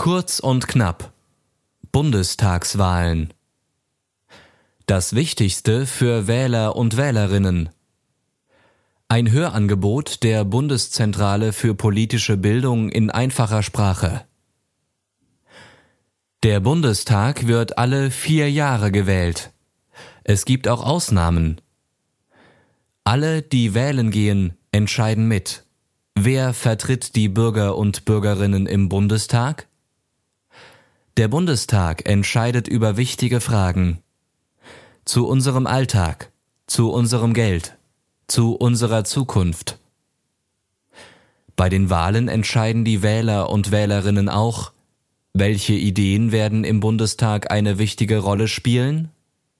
Kurz und knapp. Bundestagswahlen. Das Wichtigste für Wähler und Wählerinnen. Ein Hörangebot der Bundeszentrale für politische Bildung in einfacher Sprache. Der Bundestag wird alle 4 Jahre gewählt. Es gibt auch Ausnahmen. Alle, die wählen gehen, entscheiden mit. Wer vertritt die Bürger und Bürgerinnen im Bundestag? Der Bundestag entscheidet über wichtige Fragen. Zu unserem Alltag, zu unserem Geld, zu unserer Zukunft. Bei den Wahlen entscheiden die Wähler und Wählerinnen auch, welche Ideen werden im Bundestag eine wichtige Rolle spielen?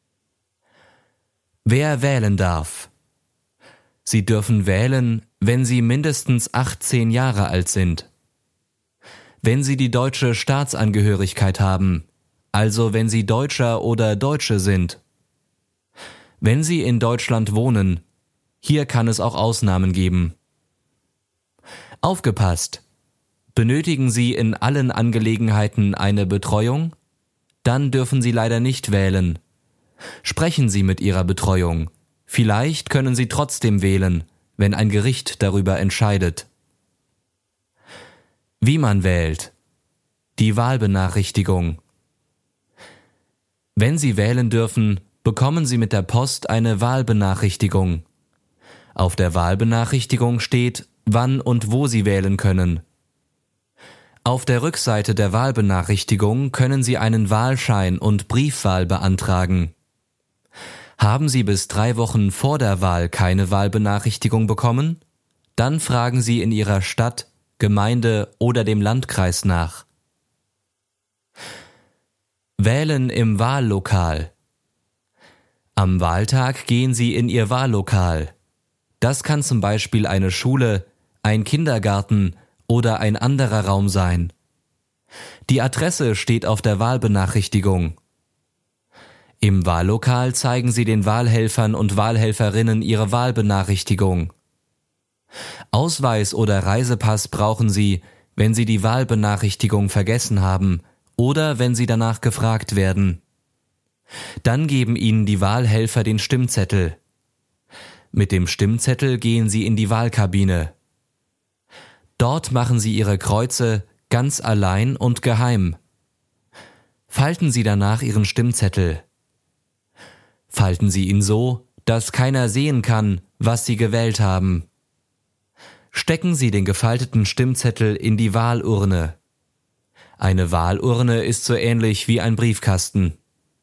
Wer wählen darf? Sie dürfen wählen, wenn Sie mindestens 18 Jahre alt sind. Wenn Sie die deutsche Staatsangehörigkeit haben, also wenn Sie Deutscher oder Deutsche sind. Wenn Sie in Deutschland wohnen, hier kann es auch Ausnahmen geben. Aufgepasst! Benötigen Sie in allen Angelegenheiten eine Betreuung? Dann dürfen Sie leider nicht wählen. Sprechen Sie mit Ihrer Betreuung. Vielleicht können Sie trotzdem wählen, wenn ein Gericht darüber entscheidet. Wie man wählt. Die Wahlbenachrichtigung. Wenn Sie wählen dürfen, bekommen Sie mit der Post eine Wahlbenachrichtigung. Auf der Wahlbenachrichtigung steht, wann und wo Sie wählen können. Auf der Rückseite der Wahlbenachrichtigung können Sie einen Wahlschein und Briefwahl beantragen. Haben Sie bis 3 Wochen vor der Wahl keine Wahlbenachrichtigung bekommen? Dann fragen Sie in Ihrer Stadt, Gemeinde oder dem Landkreis nach. Wählen im Wahllokal. Am Wahltag gehen Sie in Ihr Wahllokal. Das kann zum Beispiel eine Schule, ein Kindergarten oder ein anderer Raum sein. Die Adresse steht auf der Wahlbenachrichtigung. Im Wahllokal zeigen Sie den Wahlhelfern und Wahlhelferinnen Ihre Wahlbenachrichtigung. Ausweis oder Reisepass brauchen Sie, wenn Sie die Wahlbenachrichtigung vergessen haben oder wenn Sie danach gefragt werden. Dann geben Ihnen die Wahlhelfer den Stimmzettel. Mit dem Stimmzettel gehen Sie in die Wahlkabine. Dort machen Sie Ihre Kreuze ganz allein und geheim. Falten Sie danach Ihren Stimmzettel. Falten Sie ihn so, dass keiner sehen kann, was Sie gewählt haben. Stecken Sie den gefalteten Stimmzettel in die Wahlurne. Eine Wahlurne ist so ähnlich wie ein Briefkasten.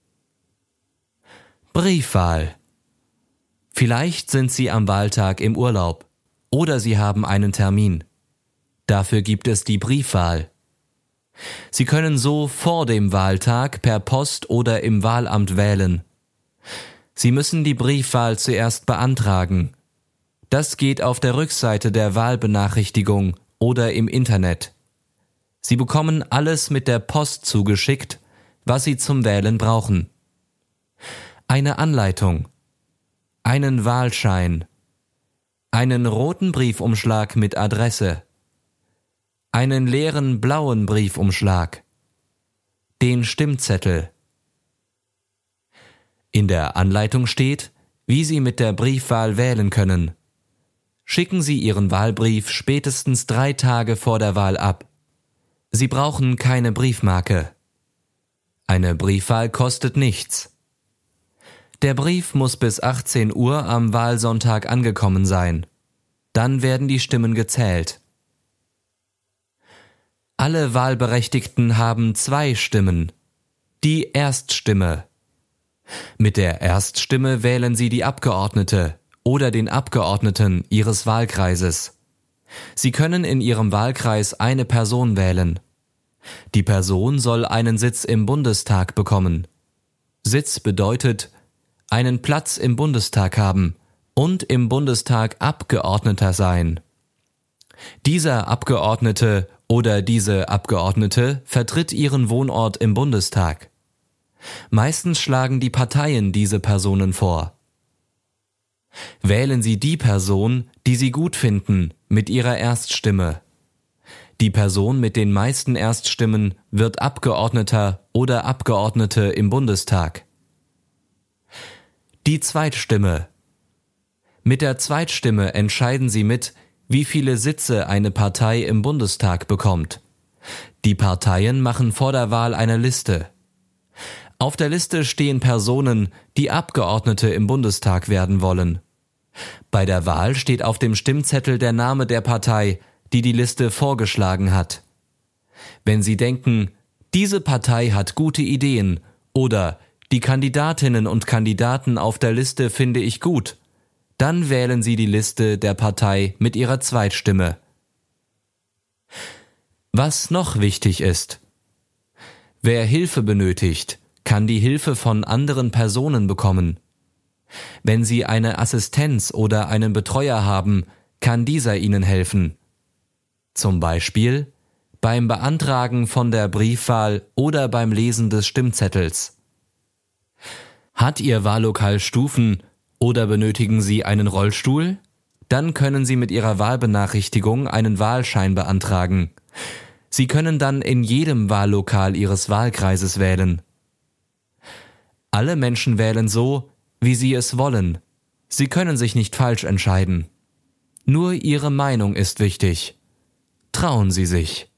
Briefwahl. Vielleicht sind Sie am Wahltag im Urlaub oder Sie haben einen Termin. Dafür gibt es die Briefwahl. Sie können so vor dem Wahltag per Post oder im Wahlamt wählen. Sie müssen die Briefwahl zuerst beantragen. Das geht auf der Rückseite der Wahlbenachrichtigung oder im Internet. Sie bekommen alles mit der Post zugeschickt, was Sie zum Wählen brauchen. Eine Anleitung, einen Wahlschein, einen roten Briefumschlag mit Adresse, einen leeren blauen Briefumschlag, den Stimmzettel. In der Anleitung steht, wie Sie mit der Briefwahl wählen können. Schicken Sie Ihren Wahlbrief spätestens 3 Tage vor der Wahl ab. Sie brauchen keine Briefmarke. Eine Briefwahl kostet nichts. Der Brief muss bis 18 Uhr am Wahlsonntag angekommen sein. Dann werden die Stimmen gezählt. Alle Wahlberechtigten haben 2 Stimmen. Die Erststimme. Mit der Erststimme wählen Sie die Abgeordnete oder den Abgeordneten Ihres Wahlkreises. Sie können in Ihrem Wahlkreis eine Person wählen. Die Person soll einen Sitz im Bundestag bekommen. Sitz bedeutet, einen Platz im Bundestag haben und im Bundestag Abgeordneter sein. Dieser Abgeordnete oder diese Abgeordnete vertritt ihren Wohnort im Bundestag. Meistens schlagen die Parteien diese Personen vor. Wählen Sie die Person, die Sie gut finden, mit Ihrer Erststimme. Die Person mit den meisten Erststimmen wird Abgeordneter oder Abgeordnete im Bundestag. Die Zweitstimme. Mit der Zweitstimme entscheiden Sie mit, wie viele Sitze eine Partei im Bundestag bekommt. Die Parteien machen vor der Wahl eine Liste. Auf der Liste stehen Personen, die Abgeordnete im Bundestag werden wollen. Bei der Wahl steht auf dem Stimmzettel der Name der Partei, die die Liste vorgeschlagen hat. Wenn Sie denken, diese Partei hat gute Ideen oder die Kandidatinnen und Kandidaten auf der Liste finde ich gut, dann wählen Sie die Liste der Partei mit Ihrer Zweitstimme. Was noch wichtig ist: Wer Hilfe benötigt, kann die Hilfe von anderen Personen bekommen. Wenn Sie eine Assistenz oder einen Betreuer haben, kann dieser Ihnen helfen. Zum Beispiel beim Beantragen von der Briefwahl oder beim Lesen des Stimmzettels. Hat Ihr Wahllokal Stufen oder benötigen Sie einen Rollstuhl? Dann können Sie mit Ihrer Wahlbenachrichtigung einen Wahlschein beantragen. Sie können dann in jedem Wahllokal Ihres Wahlkreises wählen. Alle Menschen wählen so, wie sie es wollen. Sie können sich nicht falsch entscheiden. Nur Ihre Meinung ist wichtig. Trauen Sie sich.